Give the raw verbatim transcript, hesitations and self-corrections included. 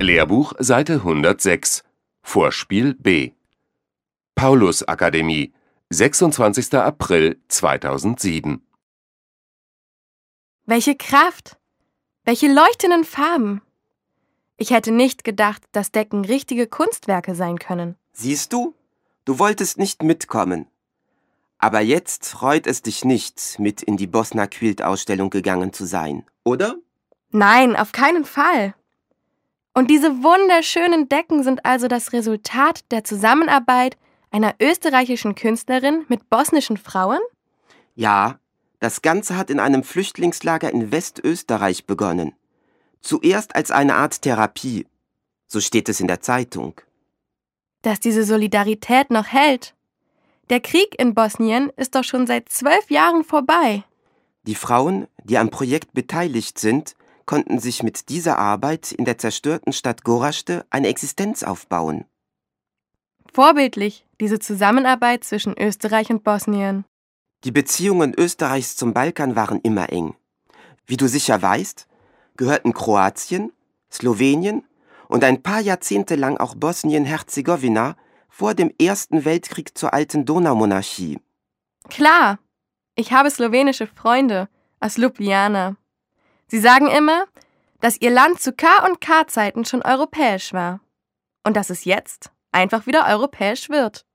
Lehrbuch Seite hundertsechs. Vorspiel B. Paulusakademie, sechsundzwanzigster April zweitausendsieben. Welche Kraft! Welche leuchtenden Farben! Ich hätte nicht gedacht, dass Decken richtige Kunstwerke sein können. Siehst du? Du wolltest nicht mitkommen. Aber jetzt freut es dich nicht, mit in die Bosna Quilt-Ausstellung gegangen zu sein, oder? Nein, auf keinen Fall. Und diese wunderschönen Decken sind also das Resultat der Zusammenarbeit einer österreichischen Künstlerin mit bosnischen Frauen? Ja, das Ganze hat in einem Flüchtlingslager in Westösterreich begonnen. Zuerst als eine Art Therapie. So steht es in der Zeitung. Dass diese Solidarität noch hält. Der Krieg in Bosnien ist doch schon seit zwölf Jahren vorbei. Die Frauen, die am Projekt beteiligt sind, konnten sich mit dieser Arbeit in der zerstörten Stadt Gorazde eine Existenz aufbauen. Vorbildlich, diese Zusammenarbeit zwischen Österreich und Bosnien. Die Beziehungen Österreichs zum Balkan waren immer eng. Wie du sicher weißt, gehörten Kroatien, Slowenien und ein paar Jahrzehnte lang auch Bosnien-Herzegowina vor dem Ersten Weltkrieg zur alten Donaumonarchie. Klar, ich habe slowenische Freunde aus Ljubljana. Sie sagen immer, dass ihr Land zu K- und K-Zeiten schon europäisch war und dass es jetzt einfach wieder europäisch wird.